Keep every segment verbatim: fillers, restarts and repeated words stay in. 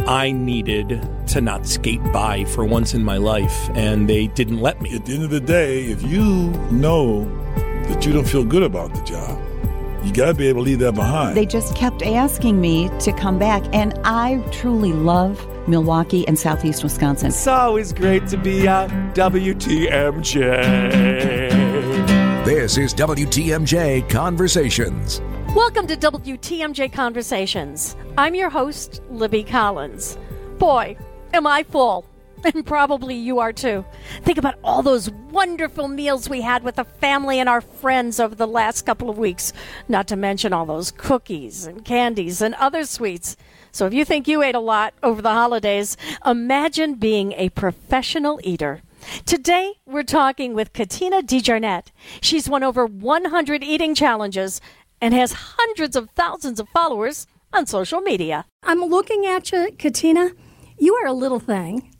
I needed to not skate by for once in my life, and they didn't let me. At the end of the day, if you know that you don't feel good about the job, you got to be able to leave that behind. They just kept asking me to come back, and I truly love Milwaukee and Southeast Wisconsin. It's always great to be on W T M J. This is W T M J Conversations. Welcome to W T M J Conversations. I'm your host, Libby Collins. Boy, am I full. And probably you are too. Think about all those wonderful meals we had with the family and our friends over the last couple of weeks. Not to mention all those cookies and candies and other sweets. So if you think you ate a lot over the holidays, imagine being a professional eater. Today, we're talking with Katina DeJarnette. She's won over one hundred eating challenges and has hundreds of thousands of followers on social media. I'm looking at you, Katina. You are a little thing.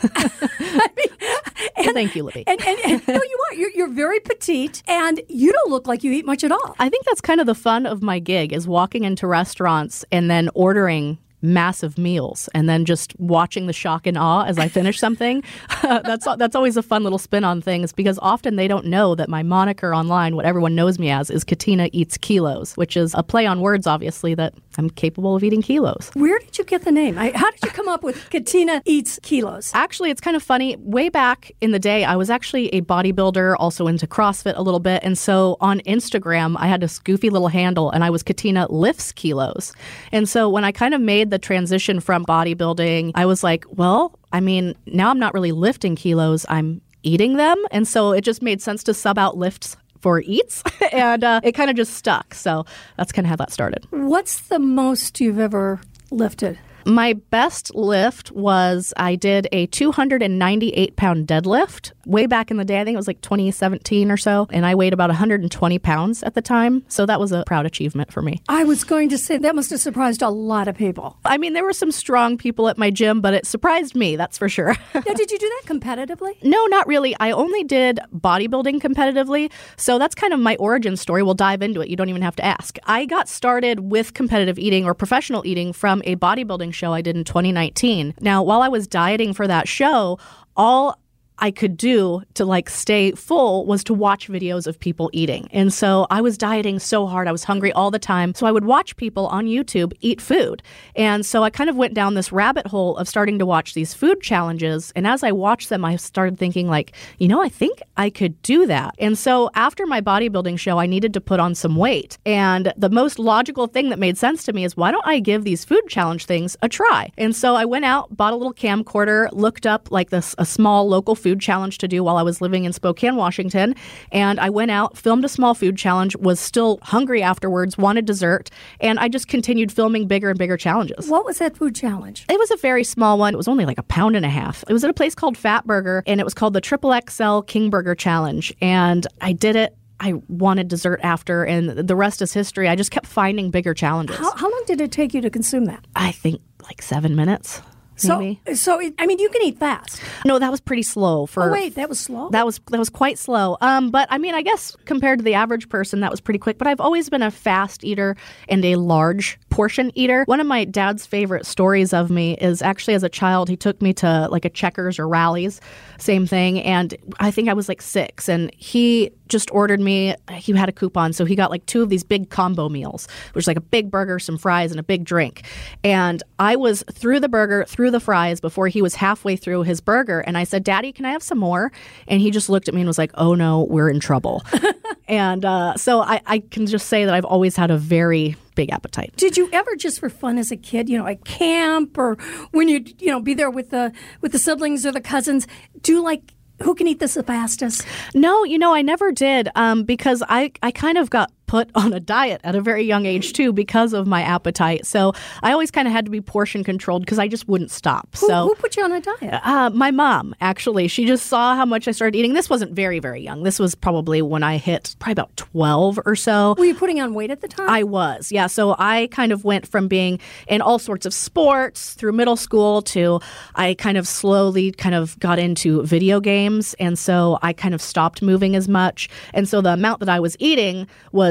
I mean, and, well, thank you, Libby. And, and, and no, you are. You're, you're very petite, and you don't look like you eat much at all. I think that's kind of the fun of my gig, is walking into restaurants and then ordering massive meals and then just watching the shock and awe as I finish something. that's that's always a fun little spin on things, because often they don't know that my moniker online, what everyone knows me as, is Katina Eats Kilos, which is a play on words, obviously, that I'm capable of eating kilos. Where did you get the name? I, how did you come up with Katina Eats Kilos? Actually, it's kind of funny. Way back in the day, I was actually a bodybuilder, also into CrossFit a little bit. And so on Instagram, I had this goofy little handle, and I was Katina Lifts Kilos. And so when I kind of made the transition from bodybuilding, I was like, well, I mean, now I'm not really lifting kilos, I'm eating them. And so it just made sense to sub out lifts for eats, and uh, it kind of just stuck. So that's kind of how that started. What's the most you've ever lifted? My best lift was I did a two hundred ninety-eight pound deadlift way back in the day. I think it was like twenty seventeen or so. And I weighed about one hundred twenty pounds at the time. So that was a proud achievement for me. I was going to say that must have surprised a lot of people. I mean, there were some strong people at my gym, but it surprised me, that's for sure. Now, did you do that competitively? No, not really. I only did bodybuilding competitively. So that's kind of my origin story. We'll dive into it. You don't even have to ask. I got started with competitive eating or professional eating from a bodybuilding show I did in twenty nineteen. Now, while I was dieting for that show, all I could do to like stay full was to watch videos of people eating. And so I was dieting so hard. I was hungry all the time. So I would watch people on YouTube eat food. And so I kind of went down this rabbit hole of starting to watch these food challenges. And as I watched them, I started thinking like, you know, I think I could do that. And so after my bodybuilding show, I needed to put on some weight. And the most logical thing that made sense to me is, why don't I give these food challenge things a try? And so I went out, bought a little camcorder, looked up like this a small local food food challenge to do while I was living in Spokane, Washington. And I went out, filmed a small food challenge, was still hungry afterwards, wanted dessert, and I just continued filming bigger and bigger challenges. What was that food challenge? It was a very small one. It was only like a pound and a half. It was at a place called Fat Burger, and it was called the Triple X L King Burger Challenge. And I did it. I wanted dessert after, and the rest is history. I just kept finding bigger challenges. How, how long did it take you to consume that? I think like seven minutes. Maybe. So, so it, I mean, you can eat fast. No, that was pretty slow. For oh wait, that was slow. That was that was quite slow. Um, but I mean, I guess compared to the average person, that was pretty quick. But I've always been a fast eater and a large portion eater. One of my dad's favorite stories of me is actually as a child, he took me to like a Checkers or Rallies, same thing, and I think I was like six, and he just ordered me, he had a coupon, so he got like two of these big combo meals, which is like a big burger, some fries, and a big drink. And I was through the burger, through the fries before he was halfway through his burger. And I said, Daddy, can I have some more? And he just looked at me and was like, oh no, we're in trouble. and uh, so I, I can just say that I've always had a very big appetite. Did you ever, just for fun as a kid, you know, at camp or when you, you know, be there with the with the siblings or the cousins, do like, who can eat this the fastest? No, you know, I never did um, because I, I kind of got put on a diet at a very young age, too, because of my appetite. So I always kind of had to be portion controlled because I just wouldn't stop. Who, so who put you on a diet? Uh, my mom, actually. She just saw how much I started eating. This wasn't very, very young. This was probably when I hit probably about twelve or so. Were you putting on weight at the time? I was, yeah. So I kind of went from being in all sorts of sports through middle school to I kind of slowly kind of got into video games. And so I kind of stopped moving as much. And so the amount that I was eating was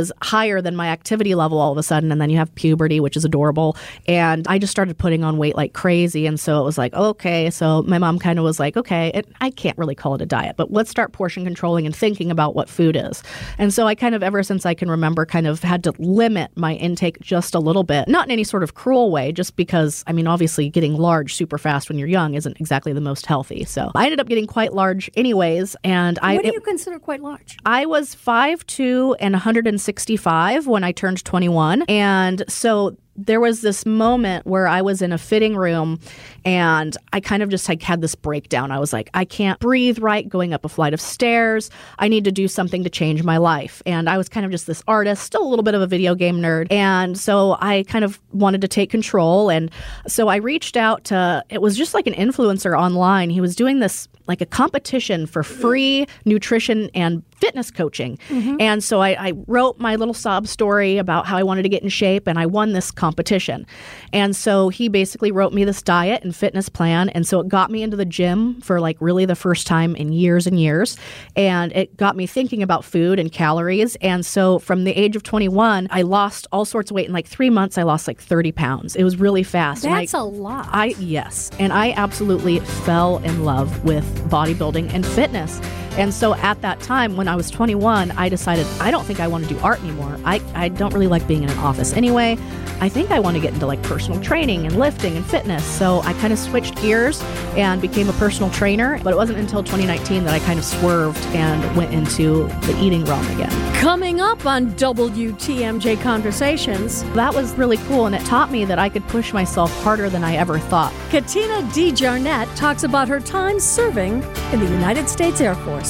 was higher than my activity level all of a sudden. And then you have puberty, which is adorable. And I just started putting on weight like crazy. And so it was like, okay. So my mom kind of was like, okay, it, I can't really call it a diet, but let's start portion controlling and thinking about what food is. And so I kind of, ever since I can remember, kind of had to limit my intake just a little bit, not in any sort of cruel way, just because, I mean, obviously getting large super fast when you're young isn't exactly the most healthy. So I ended up getting quite large anyways. And I, what do it, you consider quite large? I was five foot two and one hundred sixty-five when I turned twenty-one. And so there was this moment where I was in a fitting room and I kind of just like had this breakdown. I was like, I can't breathe right going up a flight of stairs. I need to do something to change my life. And I was kind of just this artist, still a little bit of a video game nerd. And so I kind of wanted to take control. And so I reached out to, it was just like an influencer online. He was doing this like a competition for free nutrition and fitness coaching. Mm-hmm. And so I, I wrote my little sob story about how I wanted to get in shape, and I won this competition. And so he basically wrote me this diet and fitness plan. And so it got me into the gym for like really the first time in years and years. And it got me thinking about food and calories. And so from the age of twenty-one, I lost all sorts of weight. In like three months, I lost like thirty pounds. It was really fast. That's and I, a lot. I Yes. And I absolutely fell in love with bodybuilding and fitness. And so at that time, when I was twenty-one, I decided I don't think I want to do art anymore. I, I don't really like being in an office anyway. I think I want to get into like personal training and lifting and fitness. So I kind of switched gears and became a personal trainer. But it wasn't until twenty nineteen that I kind of swerved and went into the eating realm again. Coming up on W T M J Conversations, that was really cool, and it taught me that I could push myself harder than I ever thought. Katina DeJarnette talks about her time serving in the United States Air Force.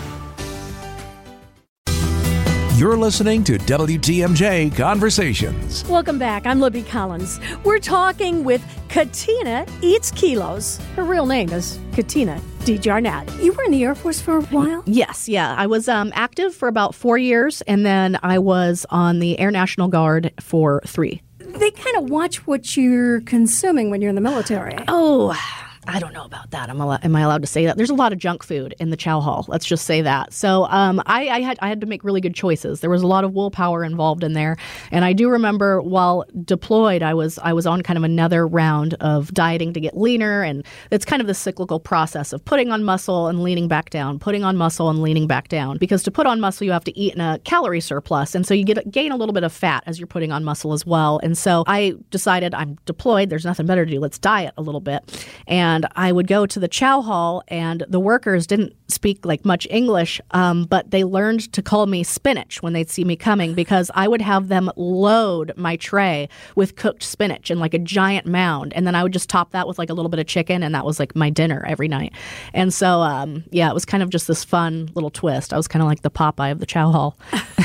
You're listening to W T M J Conversations. Welcome back. I'm Libby Collins. We're talking with Katina Eats Kilos. Her real name is Katina DeJarnette. You were in the Air Force for a while? Yes, yeah. I was um, active for about four years, and then I was on the Air National Guard for three. They kind of watch what you're consuming when you're in the military. Oh, I don't know about that. Am I, am I allowed to say that? There's a lot of junk food in the chow hall. Let's just say that. So um, I, I had I had to make really good choices. There was a lot of willpower involved in there, and I do remember while deployed, I was I was on kind of another round of dieting to get leaner, and it's kind of the cyclical process of putting on muscle and leaning back down, putting on muscle and leaning back down. Because to put on muscle, you have to eat in a calorie surplus, and so you get gain a little bit of fat as you're putting on muscle as well. And so I decided I'm deployed. There's nothing better to do. Let's diet a little bit. And And I would go to the chow hall, and the workers didn't speak like much English, um, but they learned to call me spinach when they'd see me coming, because I would have them load my tray with cooked spinach in like a giant mound. And then I would just top that with like a little bit of chicken, and that was like my dinner every night. And so, um, yeah, it was kind of just this fun little twist. I was kind of like the Popeye of the chow hall.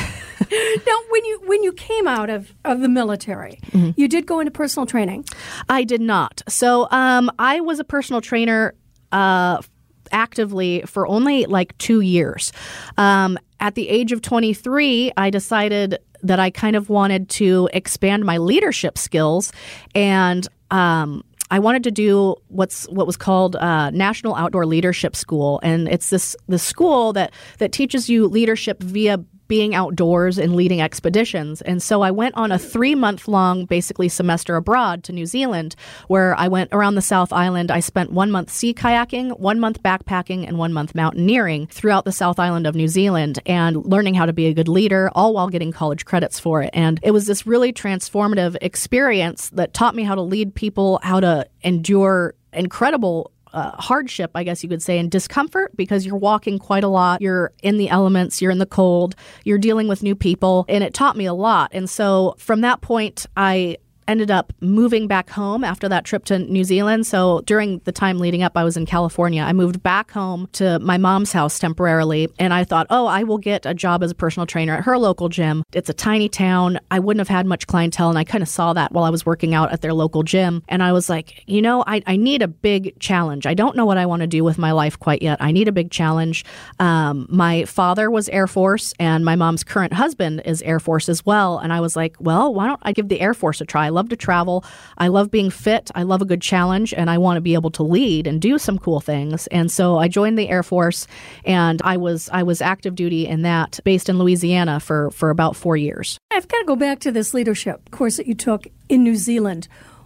Now, when you when you came out of, of the military, mm-hmm. you did go into personal training. I did not. So um, I was a personal trainer uh, actively for only like two years. Um, at the age of twenty-three, I decided that I kind of wanted to expand my leadership skills, and um, I wanted to do what's what was called uh, National Outdoor Leadership School, and it's this this school that that teaches you leadership via being outdoors and leading expeditions. And so I went on a three-month-long, basically, semester abroad to New Zealand, where I went around the South Island. I spent one month sea kayaking, one month backpacking, and one month mountaineering throughout the South Island of New Zealand, and learning how to be a good leader, all while getting college credits for it. And it was this really transformative experience that taught me how to lead people, how to endure incredible Uh, hardship, I guess you could say, and discomfort, because you're walking quite a lot. You're in the elements, you're in the cold, you're dealing with new people, and it taught me a lot. And so from that point, I ended up moving back home after that trip to New Zealand. So during the time leading up, I was in California. I moved back home to my mom's house temporarily, and I thought, oh, I will get a job as a personal trainer at her local gym. It's a tiny town. I wouldn't have had much clientele, and I kind of saw that while I was working out at their local gym. And I was like, you know, I, I need a big challenge. I don't know what I want to do with my life quite yet. I need a big challenge. Um, my father was Air Force, and my mom's current husband is Air Force as well. And I was like, well, why don't I give the Air Force a try? I love to travel. I love being fit. I love a good challenge, and I want to be able to lead and do some cool things. And so I joined the Air Force, and I was I was active duty in that, based in Louisiana for, for about four years. I've got to go back to this leadership course that you took in New Zealand.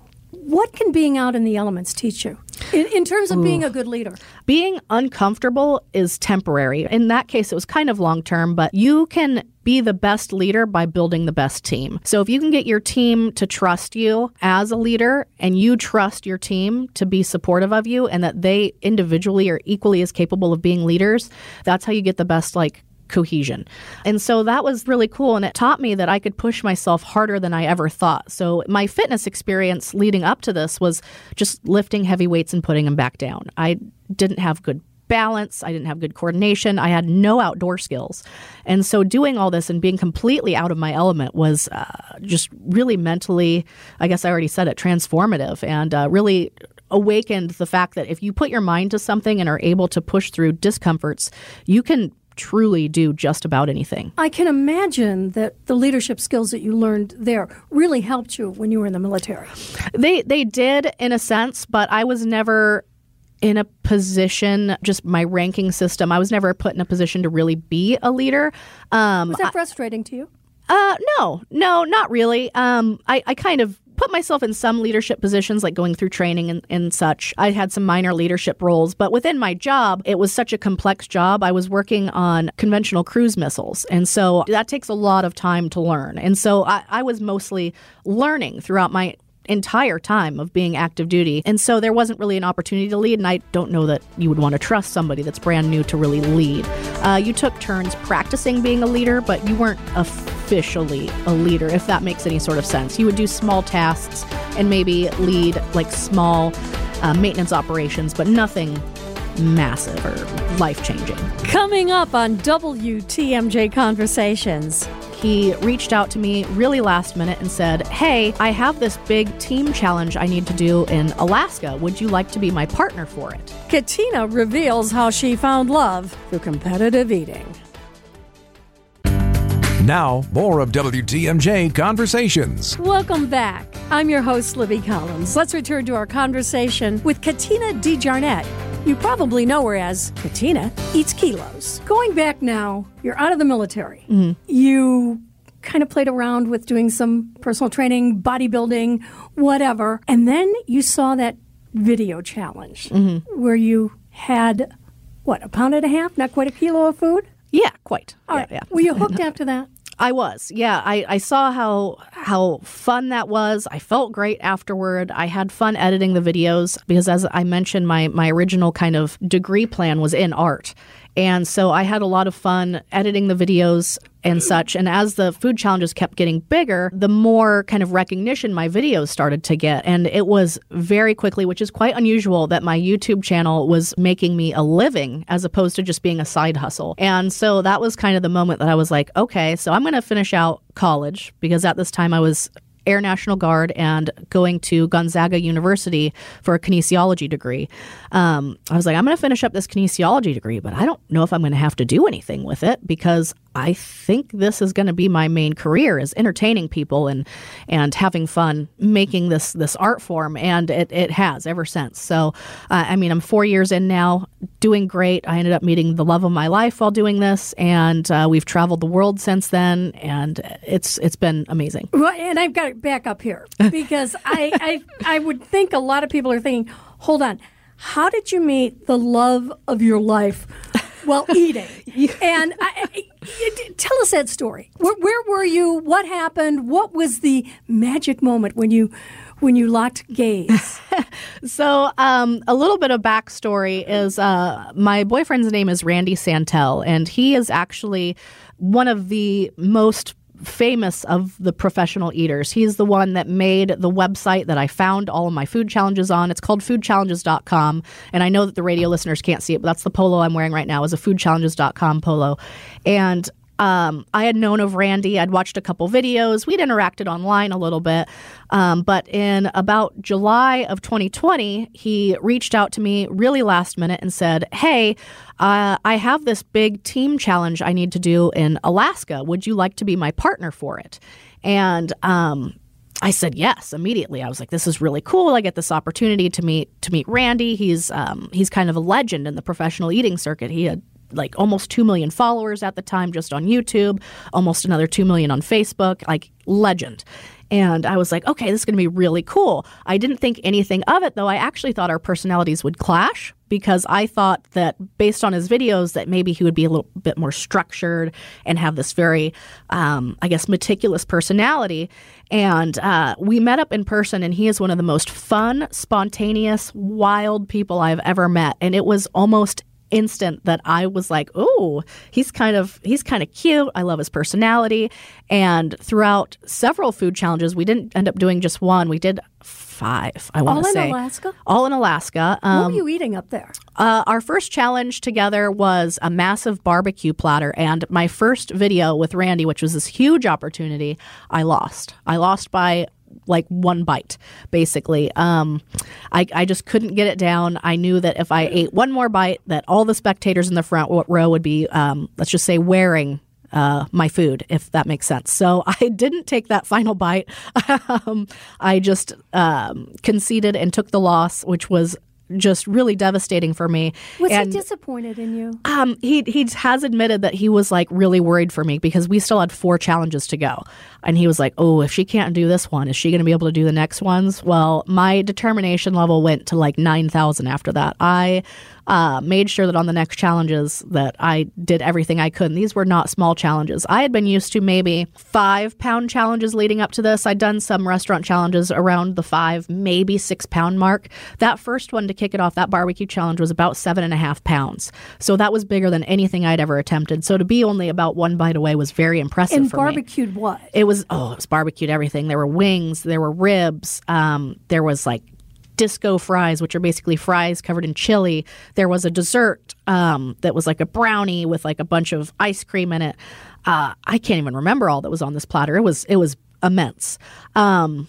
What can being out in the elements teach you in, in terms of Ooh. being a good leader? Being uncomfortable is temporary. In that case, it was kind of long-term, but you can be the best leader by building the best team. So if you can get your team to trust you as a leader, and you trust your team to be supportive of you, and that they individually are equally as capable of being leaders, that's how you get the best, like, cohesion. And so that was really cool. And it taught me that I could push myself harder than I ever thought. So my fitness experience leading up to this was just lifting heavy weights and putting them back down. I didn't have good balance. I didn't have good coordination. I had no outdoor skills. And so doing all this and being completely out of my element was uh, just really mentally, I guess I already said it, transformative, and uh, really awakened the fact that if you put your mind to something and are able to push through discomforts, you can truly do just about anything. I can imagine that the leadership skills that you learned there really helped you when you were in the military. They they did, in a sense, but I was never in a position, just my ranking system, I was never put in a position to really be a leader. Um, was that frustrating to you? Uh, no, no, not really. Um, I, I kind of put myself in some leadership positions, like going through training and, and such. I had some minor leadership roles, but within my job, it was such a complex job. I was working on conventional cruise missiles, and so that takes a lot of time to learn. And so I, I was mostly learning throughout my entire time of being active duty. And so there wasn't really an opportunity to lead, and I don't know that you would want to trust somebody that's brand new to really lead. Uh, you took turns practicing being a leader, but you weren't officially a leader, if that makes any sort of sense. You would do small tasks and maybe lead like small uh, maintenance operations, but nothing massive or life-changing. Coming up on W T M J Conversations. He reached out to me really last minute and said, hey, I have this big team challenge I need to do in Alaska. Would you like to be my partner for it? Katina reveals how she found love through competitive eating. Now, more of W T M J Conversations. Welcome back. I'm your host, Libby Collins. Let's return to our conversation with Katina DeJarnett. You probably know her as Katina Eats Kilos. Going back now, you're out of the military. Mm-hmm. You kind of played around with doing some personal training, bodybuilding, whatever. And then you saw that video challenge mm-hmm. where you had, what, a pound and a half, not quite a kilo of food? Yeah, quite. All yeah, right. yeah. Were you hooked after that? I was, yeah. I, I saw how how fun that was. I felt great afterward. I had fun editing the videos because, as I mentioned, my, my original kind of degree plan was in art. And so I had a lot of fun editing the videos and such. And as the food challenges kept getting bigger, the more kind of recognition my videos started to get. And it was very quickly, which is quite unusual, that my YouTube channel was making me a living as opposed to just being a side hustle. And so that was kind of the moment that I was like, okay, so I'm going to finish out college, because at this time I was Air National Guard and going to Gonzaga University for a kinesiology degree. Um, I was like, I'm going to finish up this kinesiology degree, but I don't know if I'm going to have to do anything with it, because I think this is going to be my main career, is entertaining people and and having fun making this this art form. And it, it has ever since. So, uh, I mean, I'm four years in now, doing great. I ended up meeting the love of my life while doing this, and uh, we've traveled the world since then, and it's it's been amazing. Well, and I've got to back up here, because I, I I would think a lot of people are thinking, hold on, how did you meet the love of your life while eating? And I, I, tell us that story. Where, where were you? What happened? What was the magic moment when you when you locked gaze? So um, a little bit of backstory is uh, my boyfriend's name is Randy Santel, and he is actually one of the most famous of the professional eaters. He's the one that made the website that I found all of my food challenges on. It's called food challenges dot com. And I know that the radio listeners can't see it, but that's the polo I'm wearing right now, is a food challenges dot com polo. And um, I had known of Randy. I'd watched a couple videos. We'd interacted online a little bit. Um, but in about July of twenty twenty, he reached out to me really last minute and said, hey, uh, I have this big team challenge I need to do in Alaska. Would you like to be my partner for it? And um, I said yes immediately. I was like, this is really cool. I get this opportunity to meet to meet Randy. He's um, he's kind of a legend in the professional eating circuit. He had like almost two million followers at the time just on YouTube, almost another two million on Facebook, like legend. And I was like, okay, this is going to be really cool. I didn't think anything of it, though. I actually thought our personalities would clash because I thought that based on his videos that maybe he would be a little bit more structured and have this very, um, I guess, meticulous personality. And uh, we met up in person, and he is one of the most fun, spontaneous, wild people I've ever met. And it was almost instant that I was like, oh, he's kind of he's kind of cute. I love his personality. And throughout several food challenges, we didn't end up doing just one. We did five, I want to say. All in Alaska? All in Alaska. Um, what were you eating up there? Uh, our first challenge together was a massive barbecue platter. And my first video with Randy, which was this huge opportunity, I lost. I lost by like one bite, basically. Um, I, I just couldn't get it down. I knew that if I ate one more bite, that all the spectators in the front row would be, um, let's just say, wearing uh, my food, if that makes sense. So I didn't take that final bite. um, I just um, conceded and took the loss, which was just really devastating for me. Was and, he disappointed in you? Um, he he has admitted that he was like really worried for me because we still had four challenges to go. And he was like, oh, if she can't do this one, is she going to be able to do the next ones? Well, my determination level went to like nine thousand after that. I uh, made sure that on the next challenges that I did everything I could. And these were not small challenges. I had been used to maybe five pound challenges leading up to this. I'd done some restaurant challenges around the five, maybe six pound mark. That first one to kick it off, that barbecue challenge was about seven and a half pounds. So that was bigger than anything I'd ever attempted. So to be only about one bite away was very impressive and for me. And barbecued what? It was, oh, it was barbecued everything. There were wings, there were ribs, um, there was like disco fries, which are basically fries covered in chili. There was a dessert um, that was like a brownie with like a bunch of ice cream in it. Uh, I can't even remember all that was on this platter. It was it was immense. Um,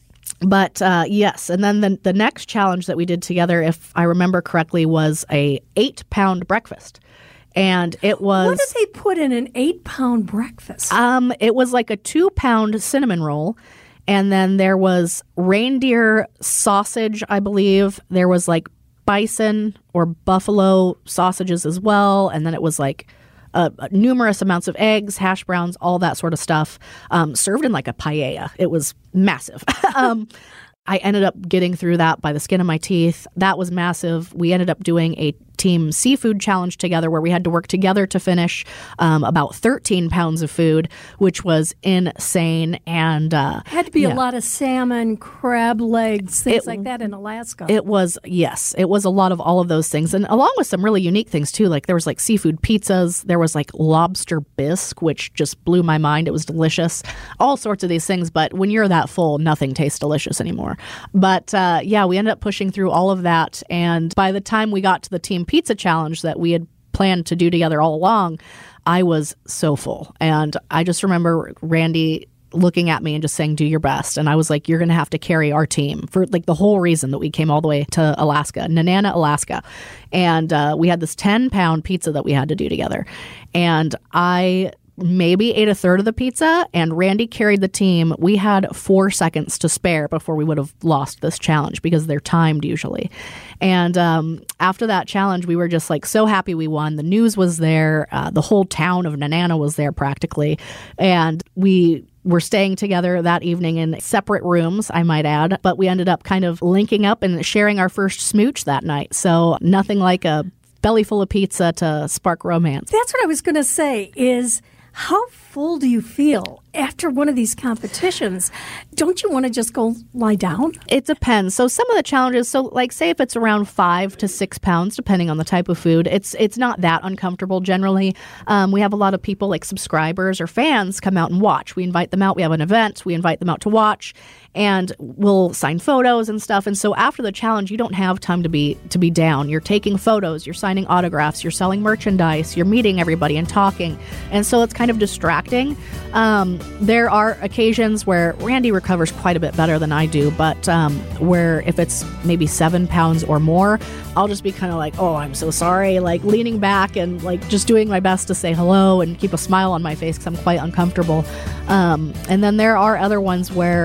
but uh, yes, and then the, the next challenge that we did together, if I remember correctly, was a eight pound breakfast. And it was... What did they put in an eight-pound breakfast? Um, it was like a two-pound cinnamon roll. And then there was reindeer sausage, I believe. There was like bison or buffalo sausages as well. And then it was like uh, numerous amounts of eggs, hash browns, all that sort of stuff, um, served in like a paella. It was massive. um, I ended up getting through that by the skin of my teeth. That was massive. We ended up doing a team seafood challenge together where we had to work together to finish um, about thirteen pounds of food, which was insane. And uh, had to be yeah. a lot of salmon, crab legs, things it, like that in Alaska. It was, yes, it was a lot of all of those things. And along with some really unique things too. Like there was like seafood pizzas. There was like lobster bisque, which just blew my mind. It was delicious. All sorts of these things. But when you're that full, nothing tastes delicious anymore. But uh, yeah, we ended up pushing through all of that. And by the time we got to the team pizza challenge that we had planned to do together all along, I was so full. And I just remember Randy looking at me and just saying, do your best. And I was like, you're going to have to carry our team for like the whole reason that we came all the way to Alaska, Nenana, Alaska. And uh, we had this ten pound pizza that we had to do together. And I maybe ate a third of the pizza, and Randy carried the team. We had four seconds to spare before we would have lost this challenge because they're timed usually. And um, after that challenge, we were just like so happy we won. The news was there. Uh, the whole town of Nenana was there practically. And we were staying together that evening in separate rooms, I might add. But we ended up kind of linking up and sharing our first smooch that night. So nothing like a belly full of pizza to spark romance. That's what I was going to say is, how full do you feel after one of these competitions? Don't you want to just go lie down? It depends. So some of the challenges, so like say if it's around five to six pounds, depending on the type of food, it's it's not that uncomfortable generally. Um, we have a lot of people like subscribers or fans come out and watch. We invite them out. We have an event. We invite them out to watch. And we'll sign photos and stuff. And so after the challenge, you don't have time to be to be down. You're taking photos, you're signing autographs, you're selling merchandise, you're meeting everybody and talking. And so it's kind of distracting. Um, there are occasions where Randy recovers quite a bit better than I do, but um, where if it's maybe seven pounds or more, I'll just be kind of like, oh, I'm so sorry, like leaning back and like just doing my best to say hello and keep a smile on my face because I'm quite uncomfortable. Um, and then there are other ones where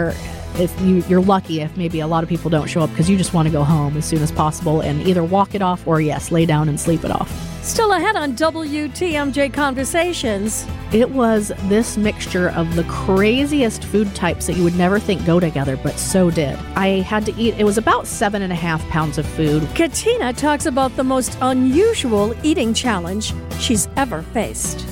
if you, you're lucky if maybe a lot of people don't show up because you just want to go home as soon as possible and either walk it off or, yes, lay down and sleep it off. Still ahead on W T M J Conversations. It was this mixture of the craziest food types that you would never think go together, but so did. I had to eat, it was about seven and a half pounds of food. Katina talks about the most unusual eating challenge she's ever faced.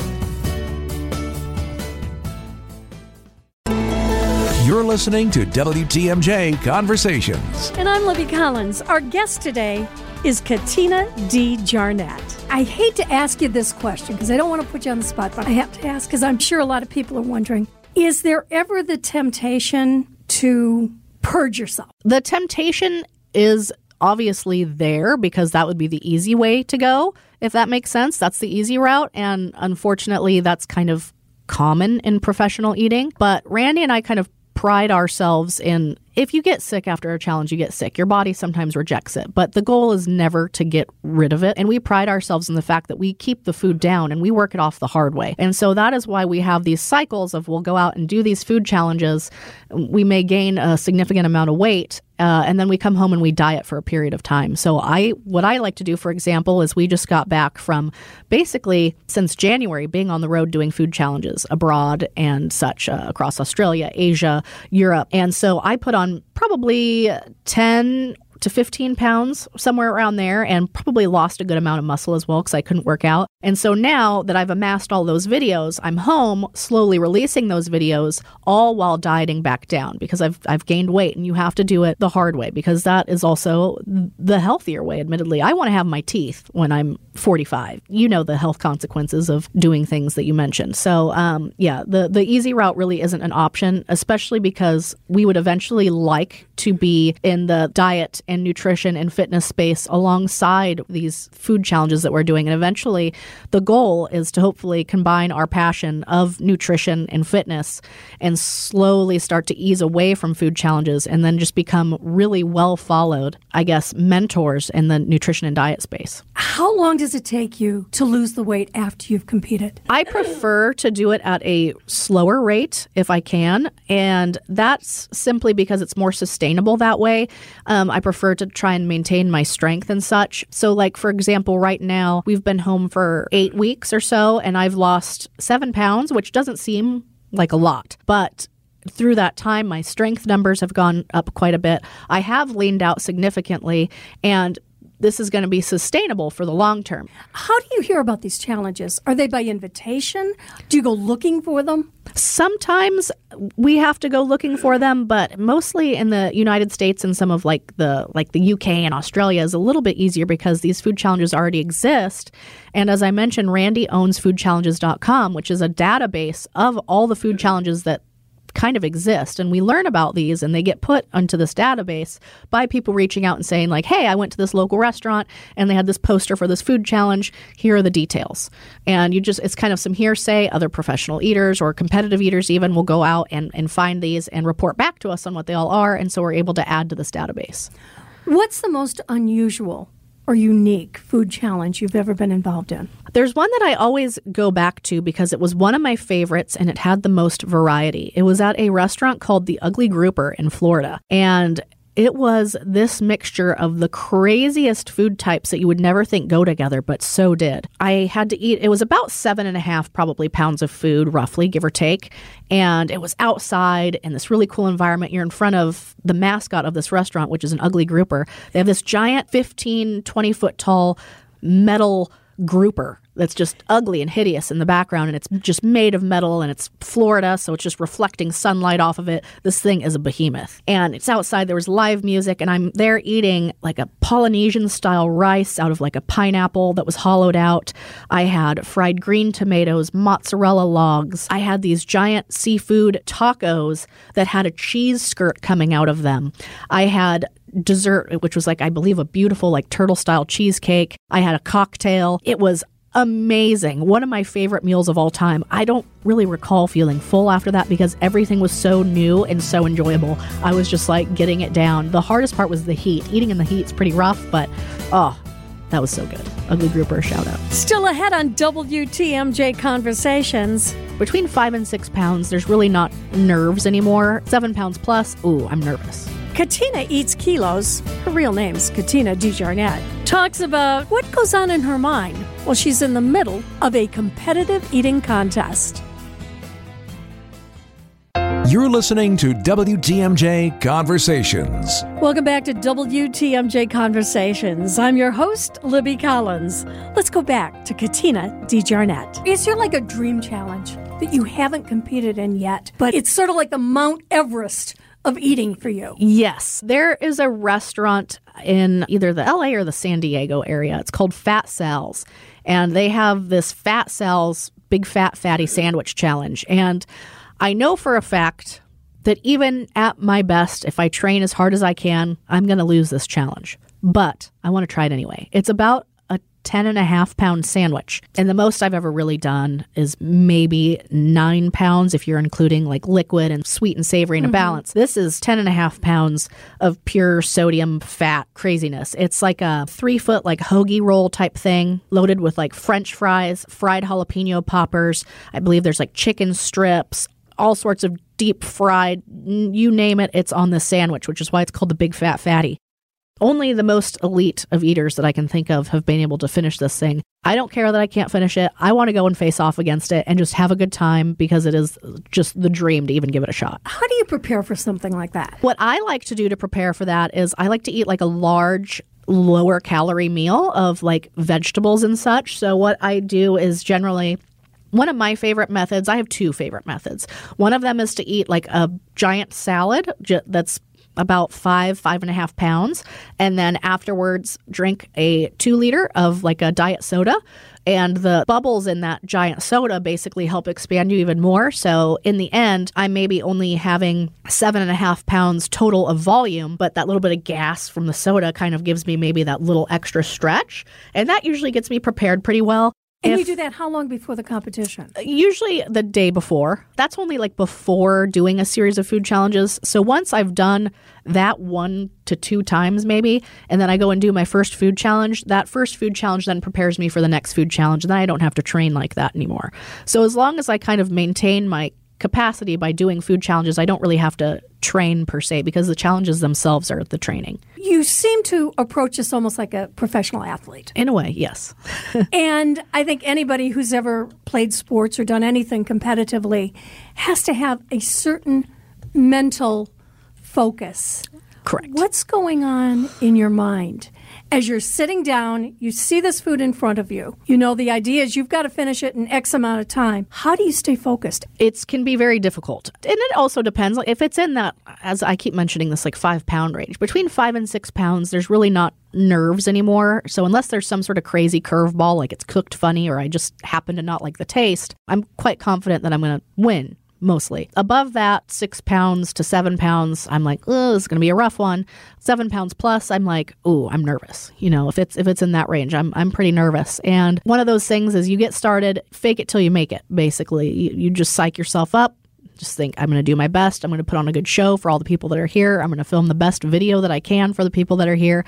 You're listening to W T M J Conversations. And I'm Libby Collins. Our guest today is Katina D. Jarnett. I hate to ask you this question because I don't want to put you on the spot, but I have to ask because I'm sure a lot of people are wondering, is there ever the temptation to purge yourself? The temptation is obviously there because that would be the easy way to go, if that makes sense. That's the easy route. And unfortunately, that's kind of common in professional eating. But Randy and I kind of pride ourselves in, if you get sick after a challenge, you get sick. Your body sometimes rejects it, but the goal is never to get rid of it. And we pride ourselves in the fact that we keep the food down and we work it off the hard way. And so that is why we have these cycles of we'll go out and do these food challenges. We may gain a significant amount of weight. Uh, and then we come home and we diet for a period of time. So I, what I like to do, for example, is we just got back from basically since January being on the road doing food challenges abroad and such uh, across Australia, Asia, Europe. And so I put on probably ten to fifteen pounds, somewhere around there, and probably lost a good amount of muscle as well because I couldn't work out. And so now that I've amassed all those videos, I'm home slowly releasing those videos, all while dieting back down because I've I've gained weight, and you have to do it the hard way because that is also the healthier way, admittedly. I want to have my teeth when I'm forty-five. You know the health consequences of doing things that you mentioned. So um, yeah, the, the easy route really isn't an option, especially because we would eventually like to be in the diet and nutrition and fitness space alongside these food challenges that we're doing. And eventually the goal is to hopefully combine our passion of nutrition and fitness and slowly start to ease away from food challenges and then just become really well followed, I guess, mentors in the nutrition and diet space. How long does it take you to lose the weight after you've competed? I prefer to do it at a slower rate if I can. And that's simply because it's more sustainable that way. Um, I prefer to try and maintain my strength and such. So like, for example, right now we've been home for eight weeks or so and I've lost seven pounds, which doesn't seem like a lot, but through that time, my strength numbers have gone up quite a bit. I have leaned out significantly, and this is going to be sustainable for the long term. How do you hear about these challenges? Are they by invitation? Do you go looking for them? Sometimes we have to go looking for them, but mostly in the United States and some of like the like the U K and Australia is a little bit easier because these food challenges already exist. And as I mentioned, Randy owns food challenges dot com, which is a database of all the food challenges that kind of exist, and we learn about these and they get put onto this database by people reaching out and saying like, hey, I went to this local restaurant and they had this poster for this food challenge. Here are the details. And you just, it's kind of some hearsay. Other professional eaters or competitive eaters even will go out and, and find these and report back to us on what they all are. And so we're able to add to this database. What's the most unusual or unique food challenge you've ever been involved in? There's one that I always go back to because it was one of my favorites and it had the most variety. It was at a restaurant called The Ugly Grouper in Florida. And it was this mixture of the craziest food types that you would never think go together, but so did. I had to eat, it was about seven and a half probably pounds of food, roughly, give or take. And it was outside in this really cool environment. You're in front of the mascot of this restaurant, which is an ugly grouper. They have this giant fifteen, twenty foot tall metal grouper that's just ugly and hideous in the background, and it's just made of metal, and it's Florida, so it's just reflecting sunlight off of it. This thing is a behemoth. And it's outside, there was live music, and I'm there eating like a Polynesian-style rice out of like a pineapple that was hollowed out. I had fried green tomatoes, mozzarella logs. I had these giant seafood tacos that had a cheese skirt coming out of them. I had dessert, which was like, I believe, a beautiful like turtle-style cheesecake. I had a cocktail. It was amazing. One of my favorite meals of all time. I don't really recall feeling full after that because everything was so new and so enjoyable. I was just like getting it down. The hardest part was the heat. Eating in the heat is pretty rough, but oh, That was so good. Ugly Grouper, shout out. Still ahead on W T M J Conversations. Between five and six pounds, there's really not nerves anymore. Seven pounds plus, ooh, I'm nervous. Katina Eats Kilos, her real name's Katina DeJarnette, talks about what goes on in her mind while she's in the middle of a competitive eating contest. You're listening to W T M J Conversations. Welcome back to W T M J Conversations. I'm your host, Libby Collins. Let's go back to Katina DeJarnette. Is there like a dream challenge that you haven't competed in yet, but it's sort of like the Mount Everest of eating for you? Yes. There is a restaurant in either the L A or the San Diego area. It's called Fat Sal's. And they have this Fat Sal's Big Fat Fatty Sandwich Challenge. And I know for a fact that even at my best, if I train as hard as I can, I'm going to lose this challenge. But I want to try it anyway. It's about a ten and a half pound sandwich. And the most I've ever really done is maybe nine pounds if you're including like liquid and sweet and savory in a balance. This is ten and a half pounds of pure sodium fat craziness. It's like a three foot like hoagie roll type thing loaded with like French fries, fried jalapeno poppers. I believe there's like chicken strips, all sorts of deep fried, you name it, it's on this sandwich, which is why it's called the Big Fat Fatty. Only the most elite of eaters that I can think of have been able to finish this thing. I don't care that I can't finish it. I want to go and face off against it and just have a good time because it is just the dream to even give it a shot. How do you prepare for something like that? What I like to do to prepare for that is I like to eat like a large, lower calorie meal of like vegetables and such. So what I do is generally... One of my favorite methods, I have two favorite methods. One of them is to eat like a giant salad that's about five, five and a half pounds. And then afterwards, drink a two liter of like a diet soda. And the bubbles in that giant soda basically help expand you even more. So in the end, I'm maybe only having seven and a half pounds total of volume, but that little bit of gas from the soda kind of gives me maybe that little extra stretch. And that usually gets me prepared pretty well. And if, you do that how long before the competition? Usually the day before. That's only like before doing a series of food challenges. So once I've done that one to two times maybe, and then I go and do my first food challenge, that first food challenge then prepares me for the next food challenge, and then I don't have to train like that anymore. So as long as I kind of maintain my capacity by doing food challenges, I don't really have to train per se because the challenges themselves are the training. You seem to approach this almost like a professional athlete. In a way, yes. And I think anybody who's ever played sports or done anything competitively has to have a certain mental focus. Correct. What's going on in your mind? As you're sitting down, you see this food in front of you. You know the idea is you've got to finish it in X amount of time. How do you stay focused? It can be very difficult. And it also depends. Like if it's in that, as I keep mentioning this, like five pound range, between five and six pounds, there's really not nerves anymore. So unless there's some sort of crazy curveball, like it's cooked funny or I just happen to not like the taste, I'm quite confident that I'm going to win. Mostly. Above that, six pounds to seven pounds, I'm like, oh, this is going to be a rough one. Seven pounds plus, I'm like, oh, I'm nervous. You know, if it's if it's in that range, I'm I'm pretty nervous. And one of those things is you get started, fake it till you make it, basically. You, you just psych yourself up. Just think, I'm going to do my best. I'm going to put on a good show for all the people that are here. I'm going to film the best video that I can for the people that are here.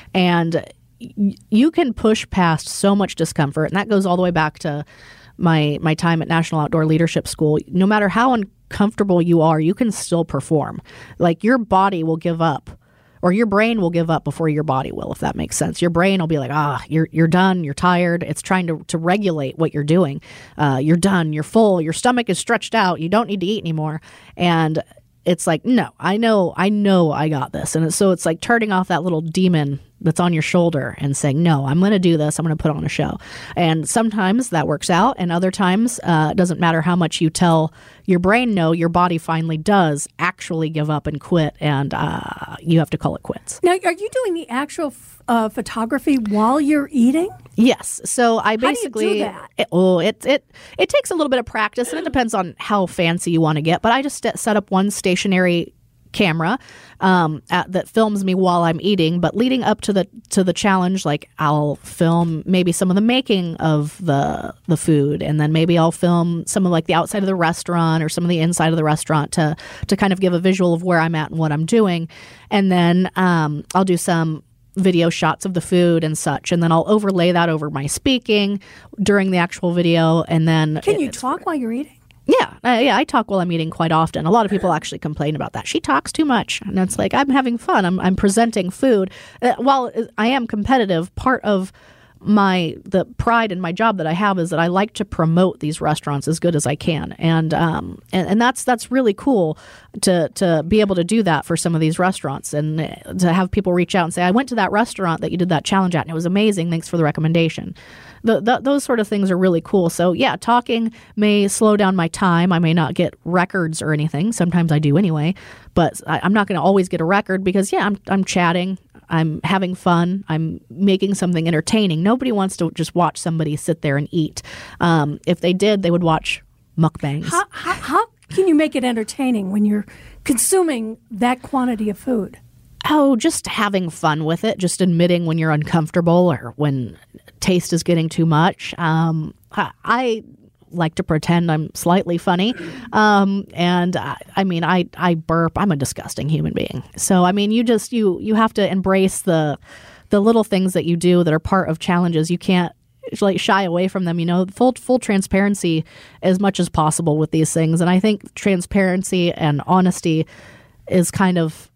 And y- you can push past so much discomfort. And that goes all the way back to my my time at National Outdoor Leadership School. No matter how uncomfortable you are, you can still perform. Like your body will give up, or your brain will give up before your body will, if that makes sense. Your brain will be like, ah, you're you're done, you're tired. It's trying to, to regulate what you're doing. Uh, you're done, you're full, your stomach is stretched out, you don't need to eat anymore. And it's like, no, I know, I know I got this. And so it's like turning off that little demon that's on your shoulder and saying, no, I'm going to do this. I'm going to put on a show. And sometimes that works out. And other times, uh, it doesn't matter how much you tell your brain no, your body finally does actually give up and quit. And uh, you have to call it quits. Now, are you doing the actual uh, photography while you're eating? Yes. So I basically, how do you do that? It, oh, it, it, it takes a little bit of practice and it depends on how fancy you want to get. But I just set up one stationary camera um, at, that films me while I'm eating. But leading up to the to the challenge, like I'll film maybe some of the making of the the food, and then maybe I'll film some of like the outside of the restaurant or some of the inside of the restaurant to to kind of give a visual of where I'm at and what I'm doing. And then um, I'll do some video shots of the food and such, and then I'll overlay that over my speaking during the actual video. And then can you talk while you're eating? Yeah, uh, yeah, I talk while I'm eating quite often. A lot of people actually complain about that. She talks too much, and it's like I'm having fun. I'm I'm presenting food. Uh, while I am competitive, part of my the pride in my job that I have is that I like to promote these restaurants as good as I can, and um and, and that's that's really cool to to be able to do that for some of these restaurants, and to have people reach out and say, I went to that restaurant that you did that challenge at and it was amazing, thanks for the recommendation. The, the, those sort of things are really cool. So yeah, talking may slow down my time. I may not get records or anything. Sometimes I do anyway, but I, I'm not going to always get a record because yeah, I'm I'm chatting. I'm having fun. I'm making something entertaining. Nobody wants to just watch somebody sit there and eat. Um, if they did, they would watch mukbangs. How, how, how can you make it entertaining when you're consuming that quantity of food? Oh, just having fun with it. Just admitting when you're uncomfortable or when taste is getting too much. Um, I, I like to pretend I'm slightly funny. Um, and I, I mean, I, I burp. I'm a disgusting human being. So, I mean, you just, you, you have to embrace the, the little things that you do that are part of challenges. You can't like shy away from them, you know, full, full transparency as much as possible with these things. And I think transparency and honesty is kind of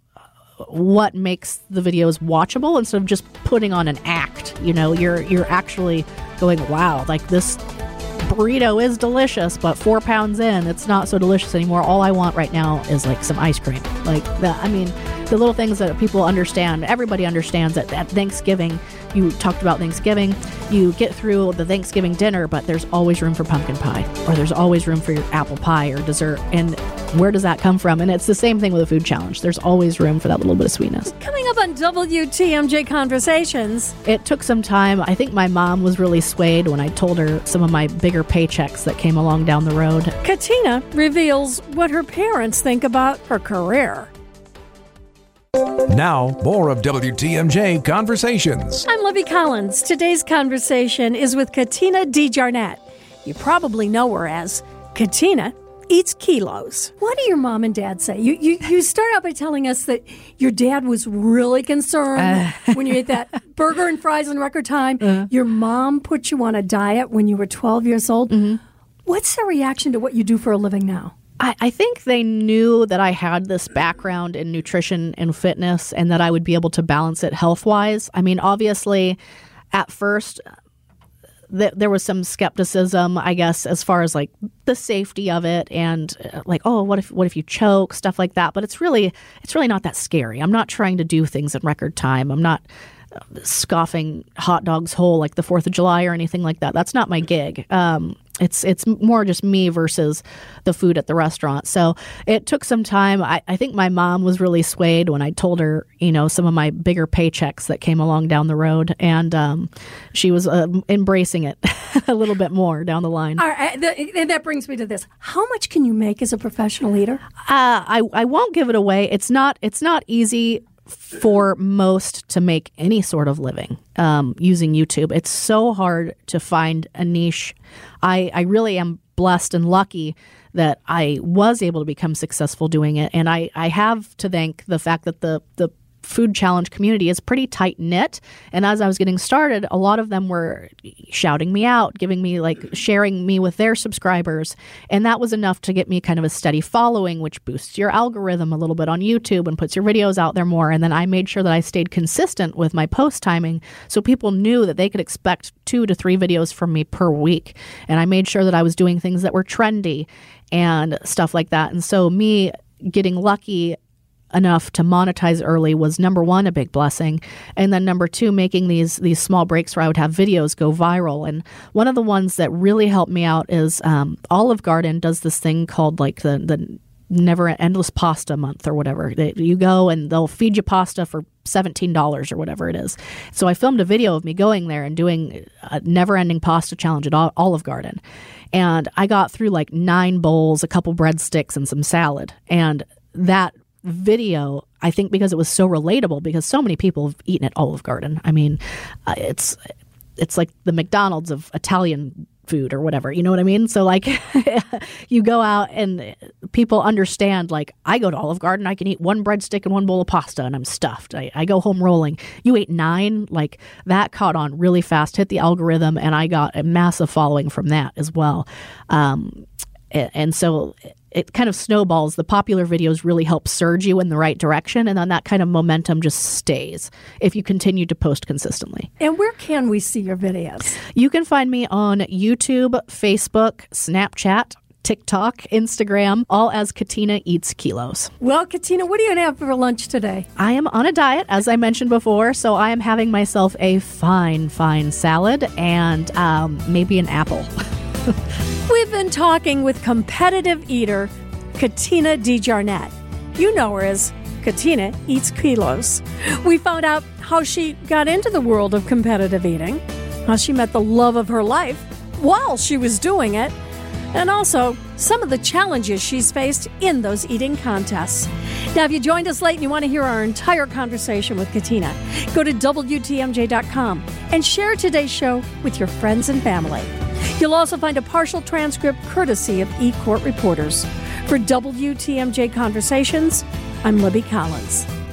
what makes the videos watchable instead of just putting on an act. You know, you're, you're actually going, wow, like this burrito is delicious, but four pounds in, it's not so delicious anymore. All I want right now is like some ice cream. Like that. I mean, the little things that people understand. Everybody understands that at Thanksgiving, you talked about Thanksgiving, you get through the Thanksgiving dinner, but there's always room for pumpkin pie, or there's always room for your apple pie or dessert. And where does that come from? And it's the same thing with a food challenge. There's always room for that little bit of sweetness. Coming up on W T M J Conversations. It took some time. I think my mom was really swayed when I told her some of my bigger paychecks that came along down the road. Katina reveals what her parents think about her career. Now, more of W T M J Conversations. I'm Libby Collins. Today's conversation is with Katina DeJarnette. You probably know her as Katina Eats Kilos. What do your mom and dad say? You you, you start out by telling us that your dad was really concerned uh. when you ate that burger and fries in record time. Uh. Your mom put you on a diet when you were twelve years old. Mm-hmm. What's their reaction to what you do for a living now? I, I think they knew that I had this background in nutrition and fitness and that I would be able to balance it health-wise. I mean, obviously, at first, th- there was some skepticism, I guess, as far as like the safety of it and uh, like, oh, what if what if you choke, stuff like that. But it's really it's really not that scary. I'm not trying to do things in record time. I'm not uh, scoffing hot dogs whole like the fourth of July or anything like that. That's not my gig. Um, It's it's more just me versus the food at the restaurant. So it took some time. I, I think my mom was really swayed when I told her, you know, some of my bigger paychecks that came along down the road. And um, she was uh, embracing it a little bit more down the line. All right, and that brings me to this. How much can you make as a professional eater? Uh, I, I won't give it away. It's not it's not easy for most to make any sort of living um, using YouTube. It's so hard to find a niche. I, I really am blessed and lucky that I was able to become successful doing it. And I, I have to thank the fact that the, the food challenge community is pretty tight knit. And as I was getting started, a lot of them were shouting me out, giving me like sharing me with their subscribers. And that was enough to get me kind of a steady following, which boosts your algorithm a little bit on YouTube and puts your videos out there more. And then I made sure that I stayed consistent with my post timing so people knew that they could expect two to three videos from me per week. And I made sure that I was doing things that were trendy and stuff like that. And so me getting lucky enough to monetize early was number one, a big blessing. And then number two, making these these small breaks where I would have videos go viral. And one of the ones that really helped me out is um, Olive Garden does this thing called like the, the never endless pasta month or whatever. They, you go and they'll feed you pasta for seventeen dollars or whatever it is. So I filmed a video of me going there and doing a never ending pasta challenge at Olive Garden. And I got through like nine bowls, a couple breadsticks and some salad. And that video, I think because it was so relatable, because so many people have eaten at Olive Garden. I mean, uh, it's it's like the McDonald's of Italian food or whatever. You know what I mean? So like you go out and people understand, like, I go to Olive Garden, I can eat one breadstick and one bowl of pasta and I'm stuffed. I, I go home rolling. You ate nine, like that caught on really fast, hit the algorithm, and I got a massive following from that as well. Um, and, and so it kind of snowballs. The popular videos really help surge you in the right direction, and then that kind of momentum just stays if you continue to post consistently. And where can we see your videos? You can find me on YouTube, Facebook, Snapchat, TikTok, Instagram, all as Katina Eats Kilos. Well, Katina, what are you going to have for lunch today? I am on a diet, as I mentioned before, so I am having myself a fine, fine salad and um, maybe an apple. We've been talking with competitive eater Katina DeJarnett. You know her as Katina Eats Kilos. We found out how she got into the world of competitive eating, how she met the love of her life while she was doing it, and also some of the challenges she's faced in those eating contests. Now, if you joined us late and you want to hear our entire conversation with Katina, go to W T M J dot com and share today's show with your friends and family. You'll also find a partial transcript courtesy of eCourt Reporters. For W T M J Conversations, I'm Libby Collins.